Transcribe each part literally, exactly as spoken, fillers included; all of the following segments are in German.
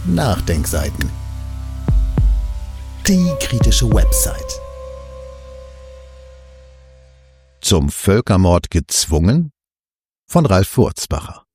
Nachdenkseiten. Die kritische Website. Zum Völkermord gezwungen? Von Ralf Wurzbacher.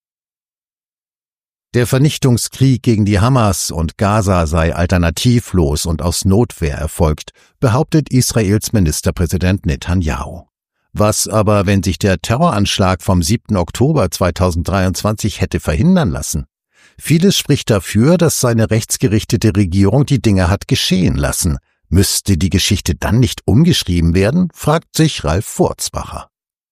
Der Vernichtungskrieg gegen die Hamas und Gaza sei alternativlos und aus Notwehr erfolgt, behauptet Israels Ministerpräsident Netanyahu. Was aber, wenn sich der Terroranschlag vom siebten Oktober zweitausenddreiundzwanzig hätte verhindern lassen? Vieles spricht dafür, dass seine rechtsgerichtete Regierung die Dinge hat geschehen lassen. Müsste die Geschichte dann nicht umgeschrieben werden, fragt sich Ralf Wurzbacher.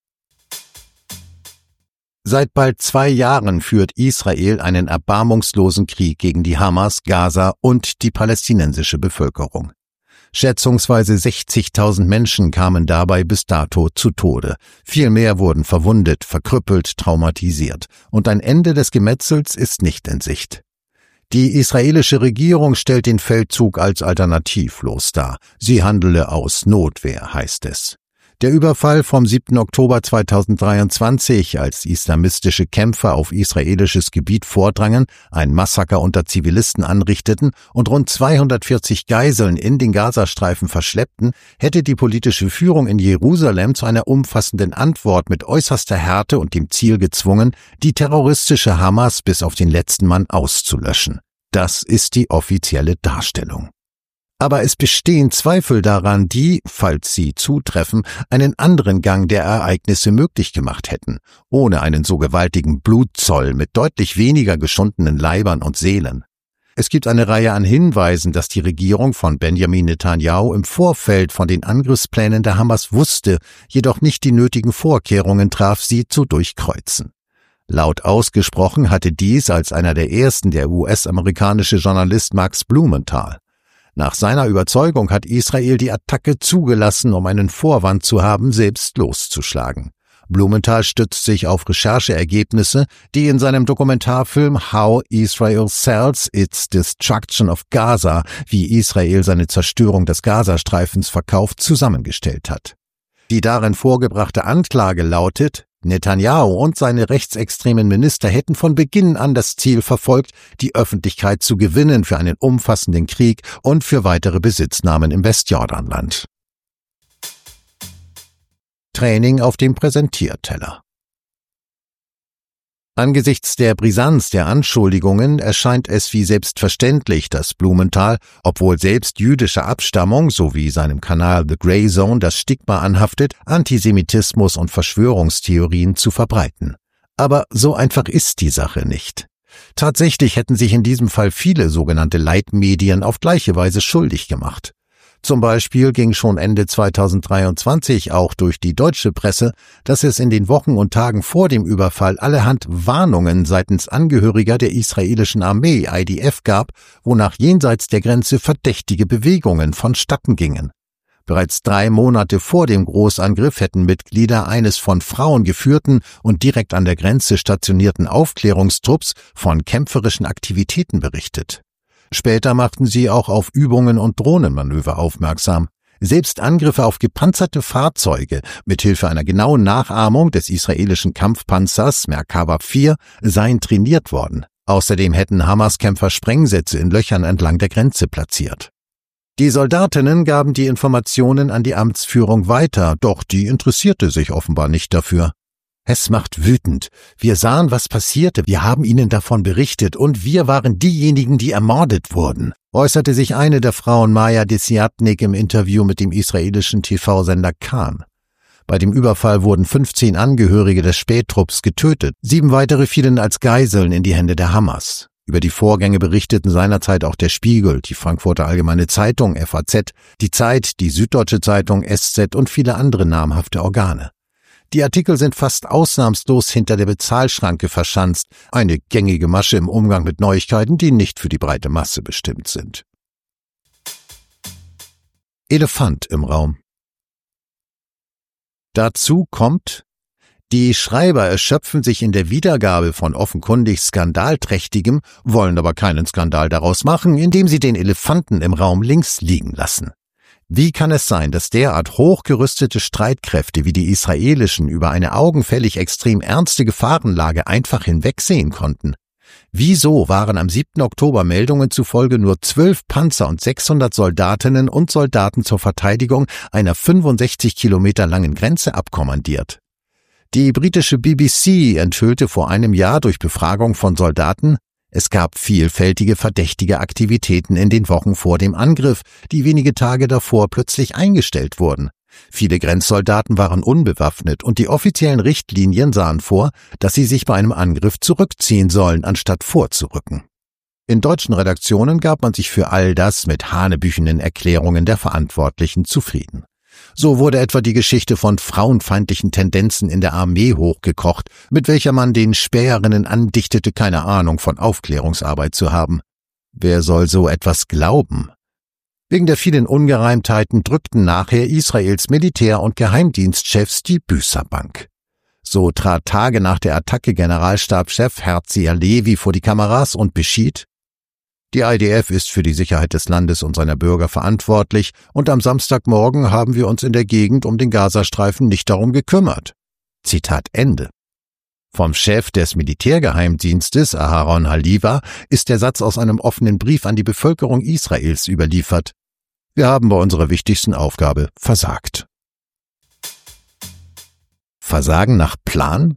Seit bald zwei Jahren führt Israel einen erbarmungslosen Krieg gegen die Hamas, Gaza und die palästinensische Bevölkerung. Schätzungsweise sechzigtausend Menschen kamen dabei bis dato zu Tode. Viel mehr wurden verwundet, verkrüppelt, traumatisiert. Und ein Ende des Gemetzels ist nicht in Sicht. Die israelische Regierung stellt den Feldzug als alternativlos dar. Sie handele aus Notwehr, heißt es. Der Überfall vom siebten Oktober zweitausenddreiundzwanzig, als islamistische Kämpfer auf israelisches Gebiet vordrangen, ein Massaker unter Zivilisten anrichteten und rund zweihundertvierzig Geiseln in den Gazastreifen verschleppten, hätte die politische Führung in Jerusalem zu einer umfassenden Antwort mit äußerster Härte und dem Ziel gezwungen, die terroristische Hamas bis auf den letzten Mann auszulöschen. Das ist die offizielle Darstellung. Aber es bestehen Zweifel daran, die, falls sie zutreffen, einen anderen Gang der Ereignisse möglich gemacht hätten, ohne einen so gewaltigen Blutzoll mit deutlich weniger geschundenen Leibern und Seelen. Es gibt eine Reihe an Hinweisen, dass die Regierung von Benjamin Netanyahu im Vorfeld von den Angriffsplänen der Hamas wusste, jedoch nicht die nötigen Vorkehrungen traf, sie zu durchkreuzen. Laut ausgesprochen hatte dies als einer der ersten der U S-amerikanische Journalist Max Blumenthal. Nach seiner Überzeugung hat Israel die Attacke zugelassen, um einen Vorwand zu haben, selbst loszuschlagen. Blumenthal stützt sich auf Rechercheergebnisse, die in seinem Dokumentarfilm How Israel Sells Its Destruction of Gaza, wie Israel seine Zerstörung des Gazastreifens verkauft, zusammengestellt hat. Die darin vorgebrachte Anklage lautet: Netanyahu und seine rechtsextremen Minister hätten von Beginn an das Ziel verfolgt, die Öffentlichkeit zu gewinnen für einen umfassenden Krieg und für weitere Besitznahmen im Westjordanland. Training auf dem Präsentierteller. Angesichts der Brisanz der Anschuldigungen erscheint es wie selbstverständlich, dass Blumenthal, obwohl selbst jüdischer Abstammung sowie seinem Kanal The Grey Zone das Stigma anhaftet, Antisemitismus und Verschwörungstheorien zu verbreiten. Aber so einfach ist die Sache nicht. Tatsächlich hätten sich in diesem Fall viele sogenannte Leitmedien auf gleiche Weise schuldig gemacht. Zum Beispiel ging schon Ende zweitausenddreiundzwanzig auch durch die deutsche Presse, dass es in den Wochen und Tagen vor dem Überfall allerhand Warnungen seitens Angehöriger der israelischen Armee I D F gab, wonach jenseits der Grenze verdächtige Bewegungen vonstatten gingen. Bereits drei Monate vor dem Großangriff hätten Mitglieder eines von Frauen geführten und direkt an der Grenze stationierten Aufklärungstrupps von kämpferischen Aktivitäten berichtet. Später machten sie auch auf Übungen und Drohnenmanöver aufmerksam. Selbst Angriffe auf gepanzerte Fahrzeuge mithilfe einer genauen Nachahmung des israelischen Kampfpanzers Merkava vier seien trainiert worden. Außerdem hätten Hamas-Kämpfer Sprengsätze in Löchern entlang der Grenze platziert. Die Soldatinnen gaben die Informationen an die Amtsführung weiter, doch die interessierte sich offenbar nicht dafür. Es macht wütend. Wir sahen, was passierte, wir haben Ihnen davon berichtet und wir waren diejenigen, die ermordet wurden, äußerte sich eine der Frauen Maya Desiatnik im Interview mit dem israelischen T V-Sender Kan. Bei dem Überfall wurden fünfzehn Angehörige des Spähtrupps getötet, sieben weitere fielen als Geiseln in die Hände der Hamas. Über die Vorgänge berichteten seinerzeit auch der Spiegel, die Frankfurter Allgemeine Zeitung, F A Z, die Zeit, die Süddeutsche Zeitung, S Z und viele andere namhafte Organe. Die Artikel sind fast ausnahmslos hinter der Bezahlschranke verschanzt, eine gängige Masche im Umgang mit Neuigkeiten, die nicht für die breite Masse bestimmt sind. Elefant im Raum. Dazu kommt: Die Schreiber erschöpfen sich in der Wiedergabe von offenkundig Skandalträchtigem, wollen aber keinen Skandal daraus machen, indem sie den Elefanten im Raum links liegen lassen. Wie kann es sein, dass derart hochgerüstete Streitkräfte wie die israelischen über eine augenfällig extrem ernste Gefahrenlage einfach hinwegsehen konnten? Wieso waren am siebten Oktober Meldungen zufolge nur zwölf Panzer und sechshundert Soldatinnen und Soldaten zur Verteidigung einer fünfundsechzig Kilometer langen Grenze abkommandiert? Die britische B B C enthüllte vor einem Jahr durch Befragung von Soldaten, es gab vielfältige verdächtige Aktivitäten in den Wochen vor dem Angriff, die wenige Tage davor plötzlich eingestellt wurden. Viele Grenzsoldaten waren unbewaffnet und die offiziellen Richtlinien sahen vor, dass sie sich bei einem Angriff zurückziehen sollen, anstatt vorzurücken. In deutschen Redaktionen gab man sich für all das mit hanebüchenden Erklärungen der Verantwortlichen zufrieden. So wurde etwa die Geschichte von frauenfeindlichen Tendenzen in der Armee hochgekocht, mit welcher man den Späherinnen andichtete, keine Ahnung von Aufklärungsarbeit zu haben. Wer soll so etwas glauben? Wegen der vielen Ungereimtheiten drückten nachher Israels Militär- und Geheimdienstchefs die Büßerbank. So trat Tage nach der Attacke Generalstabschef Herzia Levi vor die Kameras und beschied: Die I D F ist für die Sicherheit des Landes und seiner Bürger verantwortlich und am Samstagmorgen haben wir uns in der Gegend um den Gazastreifen nicht darum gekümmert. Zitat Ende. Vom Chef des Militärgeheimdienstes, Aharon Haliva, ist der Satz aus einem offenen Brief an die Bevölkerung Israels überliefert: Wir haben bei unserer wichtigsten Aufgabe versagt. Versagen nach Plan?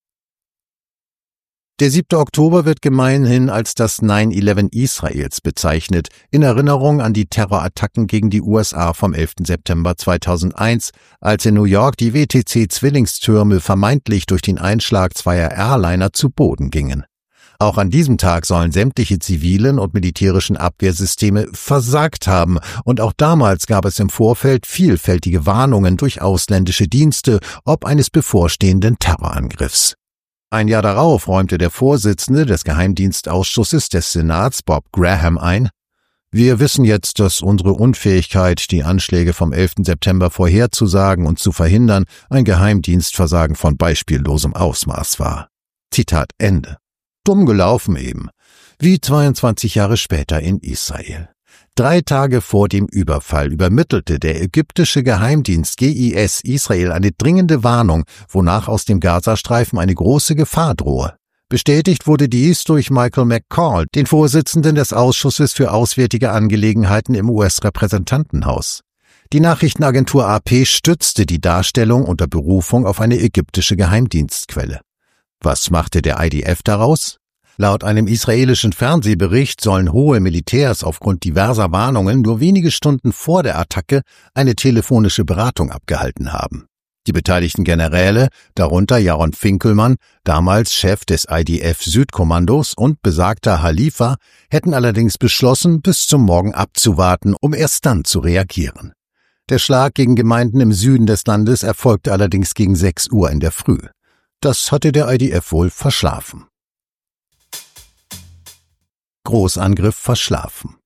Der siebte Oktober wird gemeinhin als das nine eleven Israels bezeichnet, in Erinnerung an die Terrorattacken gegen die U S A vom elften September zweitausendeins, als in New York die W T C-Zwillingstürme vermeintlich durch den Einschlag zweier Airliner zu Boden gingen. Auch an diesem Tag sollen sämtliche zivilen und militärischen Abwehrsysteme versagt haben, und auch damals gab es im Vorfeld vielfältige Warnungen durch ausländische Dienste ob eines bevorstehenden Terrorangriffs. Ein Jahr darauf räumte der Vorsitzende des Geheimdienstausschusses des Senats, Bob Graham, ein: Wir wissen jetzt, dass unsere Unfähigkeit, die Anschläge vom elften September vorherzusagen und zu verhindern, ein Geheimdienstversagen von beispiellosem Ausmaß war. Zitat Ende. Dumm gelaufen eben. Wie zweiundzwanzig Jahre später in Israel. Drei Tage vor dem Überfall übermittelte der ägyptische Geheimdienst G I S Israel eine dringende Warnung, wonach aus dem Gazastreifen eine große Gefahr drohe. Bestätigt wurde dies durch Michael McCall, den Vorsitzenden des Ausschusses für Auswärtige Angelegenheiten im U S-Repräsentantenhaus. Die Nachrichtenagentur A P stützte die Darstellung unter Berufung auf eine ägyptische Geheimdienstquelle. Was machte der I D F daraus? Laut einem israelischen Fernsehbericht sollen hohe Militärs aufgrund diverser Warnungen nur wenige Stunden vor der Attacke eine telefonische Beratung abgehalten haben. Die beteiligten Generäle, darunter Jaron Finkelmann, damals Chef des I D F-Südkommandos, und besagter Halifa, hätten allerdings beschlossen, bis zum Morgen abzuwarten, um erst dann zu reagieren. Der Schlag gegen Gemeinden im Süden des Landes erfolgte allerdings gegen sechs Uhr in der Früh. Das hatte der I D F wohl verschlafen. Großangriff verschlafen.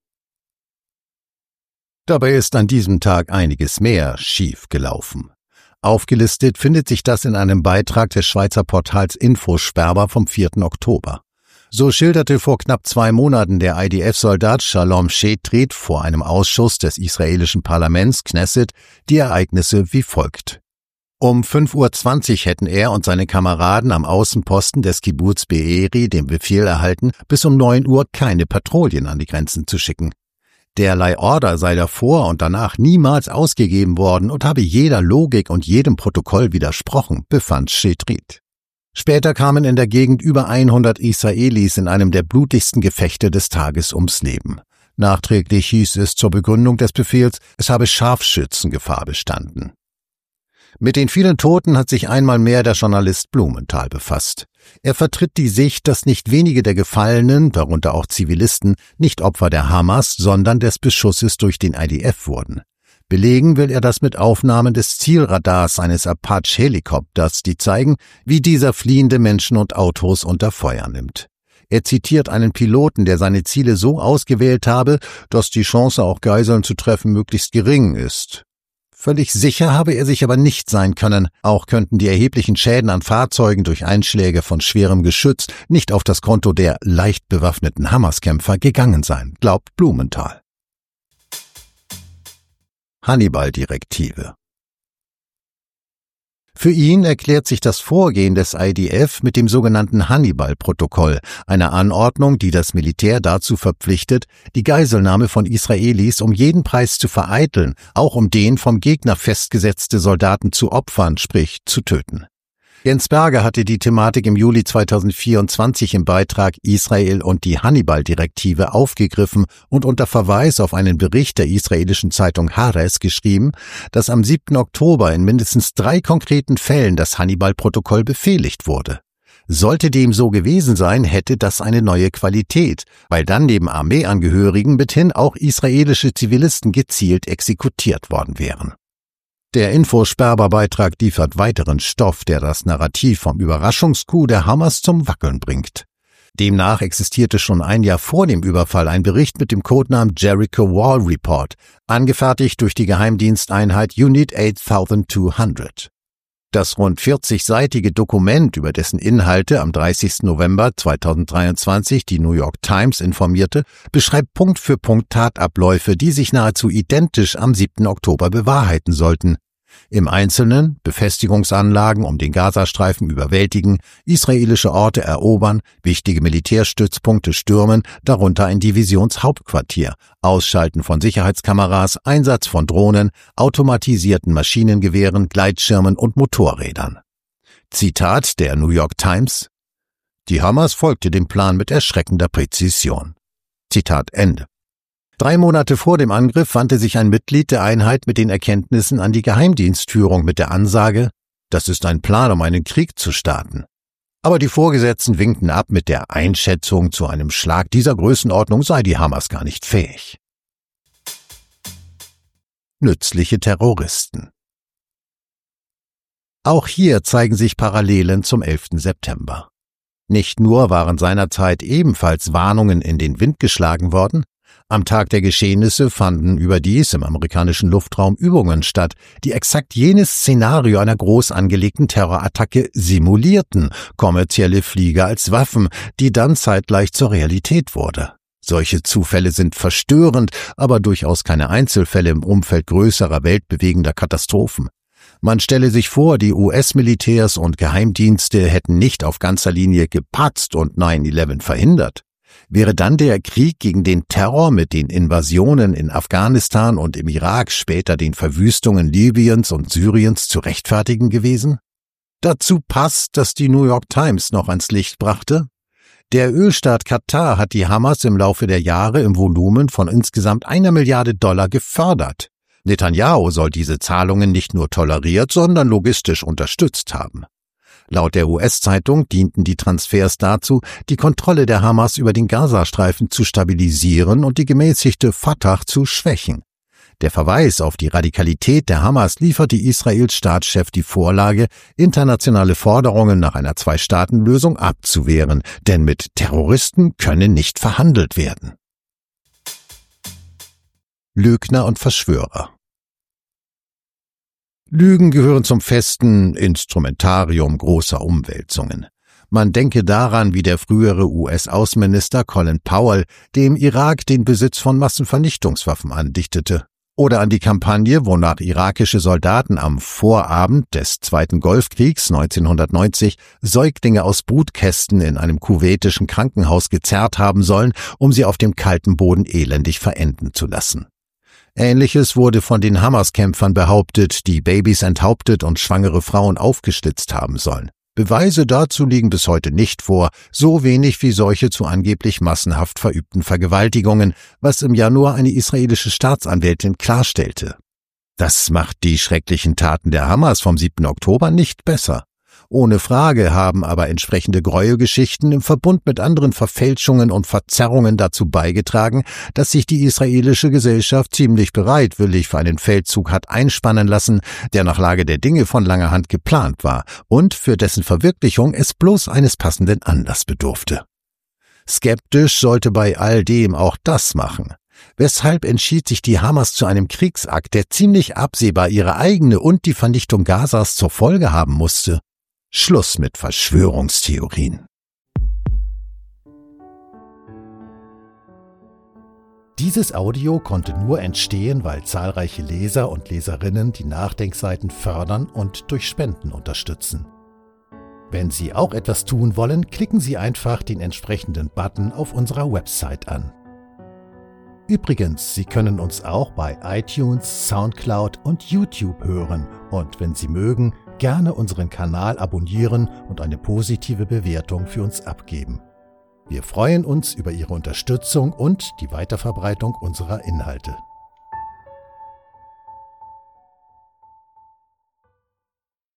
Dabei ist an diesem Tag einiges mehr schief gelaufen. Aufgelistet findet sich das in einem Beitrag des Schweizer Portals Infosperber vom vierten Oktober. So schilderte vor knapp zwei Monaten der I D F-Soldat Shalom Shetrit vor einem Ausschuss des israelischen Parlaments Knesset die Ereignisse wie folgt. Um fünf Uhr zwanzig hätten er und seine Kameraden am Außenposten des Kibbuz Be'eri den Befehl erhalten, bis um neun Uhr keine Patrouillen an die Grenzen zu schicken. Derlei Order sei davor und danach niemals ausgegeben worden und habe jeder Logik und jedem Protokoll widersprochen, befand Shetrit. Später kamen in der Gegend über hundert Israelis in einem der blutigsten Gefechte des Tages ums Leben. Nachträglich hieß es zur Begründung des Befehls, es habe Scharfschützengefahr bestanden. Mit den vielen Toten hat sich einmal mehr der Journalist Blumenthal befasst. Er vertritt die Sicht, dass nicht wenige der Gefallenen, darunter auch Zivilisten, nicht Opfer der Hamas, sondern des Beschusses durch den I D F wurden. Belegen will er das mit Aufnahmen des Zielradars eines Apache-Helikopters, die zeigen, wie dieser fliehende Menschen und Autos unter Feuer nimmt. Er zitiert einen Piloten, der seine Ziele so ausgewählt habe, dass die Chance, auch Geiseln zu treffen, möglichst gering ist. Völlig sicher habe er sich aber nicht sein können, auch könnten die erheblichen Schäden an Fahrzeugen durch Einschläge von schwerem Geschütz nicht auf das Konto der leicht bewaffneten Hamas-Kämpfer gegangen sein, glaubt Blumenthal. Hannibal-Direktive. Für ihn erklärt sich das Vorgehen des I D F mit dem sogenannten Hannibal-Protokoll, einer Anordnung, die das Militär dazu verpflichtet, die Geiselnahme von Israelis um jeden Preis zu vereiteln, auch um den vom Gegner festgesetzte Soldaten zu opfern, sprich zu töten. Jens Berger hatte die Thematik im Juli zweitausendvierundzwanzig im Beitrag Israel und die Hannibal-Direktive aufgegriffen und unter Verweis auf einen Bericht der israelischen Zeitung Haaretz geschrieben, dass am siebten Oktober in mindestens drei konkreten Fällen das Hannibal-Protokoll befehligt wurde. Sollte dem so gewesen sein, hätte das eine neue Qualität, weil dann neben Armeeangehörigen mithin auch israelische Zivilisten gezielt exekutiert worden wären. Der Infosperber-Beitrag liefert weiteren Stoff, der das Narrativ vom Überraschungscoup der Hamas zum Wackeln bringt. Demnach existierte schon ein Jahr vor dem Überfall ein Bericht mit dem Codenamen Jericho Wall Report, angefertigt durch die Geheimdiensteinheit Unit achttausendzweihundert. Das rund vierzigseitige Dokument, über dessen Inhalte am dreißigsten November zweitausenddreiundzwanzig die New York Times informierte, beschreibt Punkt für Punkt Tatabläufe, die sich nahezu identisch am siebten Oktober bewahrheiten sollten. Im Einzelnen Befestigungsanlagen um den Gazastreifen überwältigen, israelische Orte erobern, wichtige Militärstützpunkte stürmen, darunter ein Divisionshauptquartier, Ausschalten von Sicherheitskameras, Einsatz von Drohnen, automatisierten Maschinengewehren, Gleitschirmen und Motorrädern. Zitat der New York Times: Die Hamas folgte dem Plan mit erschreckender Präzision. Zitat Ende. Drei Monate vor dem Angriff wandte sich ein Mitglied der Einheit mit den Erkenntnissen an die Geheimdienstführung mit der Ansage, das ist ein Plan, um einen Krieg zu starten. Aber die Vorgesetzten winkten ab mit der Einschätzung, zu einem Schlag dieser Größenordnung sei die Hamas gar nicht fähig. Nützliche Terroristen. Auch hier zeigen sich Parallelen zum elften September. Nicht nur waren seinerzeit ebenfalls Warnungen in den Wind geschlagen worden, am Tag der Geschehnisse fanden überdies im amerikanischen Luftraum Übungen statt, die exakt jenes Szenario einer groß angelegten Terrorattacke simulierten, kommerzielle Flieger als Waffen, die dann zeitgleich zur Realität wurde. Solche Zufälle sind verstörend, aber durchaus keine Einzelfälle im Umfeld größerer, weltbewegender Katastrophen. Man stelle sich vor, die U S-Militärs und Geheimdienste hätten nicht auf ganzer Linie gepatzt und neun elf verhindert. Wäre dann der Krieg gegen den Terror mit den Invasionen in Afghanistan und im Irak, später den Verwüstungen Libyens und Syriens zu rechtfertigen gewesen? Dazu passt, dass die New York Times noch ans Licht brachte: Der Ölstaat Katar hat die Hamas im Laufe der Jahre im Volumen von insgesamt einer Milliarde Dollar gefördert. Netanyahu soll diese Zahlungen nicht nur toleriert, sondern logistisch unterstützt haben. Laut der U S-Zeitung dienten die Transfers dazu, die Kontrolle der Hamas über den Gazastreifen zu stabilisieren und die gemäßigte Fatah zu schwächen. Der Verweis auf die Radikalität der Hamas lieferte Israels Staatschef die Vorlage, internationale Forderungen nach einer Zwei-Staaten-Lösung abzuwehren, denn mit Terroristen könne nicht verhandelt werden. Lügner und Verschwörer. Lügen gehören zum festen Instrumentarium großer Umwälzungen. Man denke daran, wie der frühere U S-Außenminister Colin Powell dem Irak den Besitz von Massenvernichtungswaffen andichtete. Oder an die Kampagne, wonach irakische Soldaten am Vorabend des Zweiten Golfkriegs neunzehnhundertneunzig Säuglinge aus Brutkästen in einem kuwaitischen Krankenhaus gezerrt haben sollen, um sie auf dem kalten Boden elendig verenden zu lassen. Ähnliches wurde von den Hamas-Kämpfern behauptet, die Babys enthauptet und schwangere Frauen aufgeschlitzt haben sollen. Beweise dazu liegen bis heute nicht vor, so wenig wie solche zu angeblich massenhaft verübten Vergewaltigungen, was im Januar eine israelische Staatsanwältin klarstellte. Das macht die schrecklichen Taten der Hamas vom siebten Oktober nicht besser. Ohne Frage haben aber entsprechende Gräuelgeschichten im Verbund mit anderen Verfälschungen und Verzerrungen dazu beigetragen, dass sich die israelische Gesellschaft ziemlich bereitwillig für einen Feldzug hat einspannen lassen, der nach Lage der Dinge von langer Hand geplant war und für dessen Verwirklichung es bloß eines passenden Anlass bedurfte. Skeptisch sollte bei all dem auch das machen. Weshalb entschied sich die Hamas zu einem Kriegsakt, der ziemlich absehbar ihre eigene und die Vernichtung Gazas zur Folge haben musste? Schluss mit Verschwörungstheorien. Dieses Audio konnte nur entstehen, weil zahlreiche Leser und Leserinnen die Nachdenkseiten fördern und durch Spenden unterstützen. Wenn Sie auch etwas tun wollen, klicken Sie einfach den entsprechenden Button auf unserer Website an. Übrigens, Sie können uns auch bei iTunes, Soundcloud und YouTube hören und wenn Sie mögen, gerne unseren Kanal abonnieren und eine positive Bewertung für uns abgeben. Wir freuen uns über Ihre Unterstützung und die Weiterverbreitung unserer Inhalte.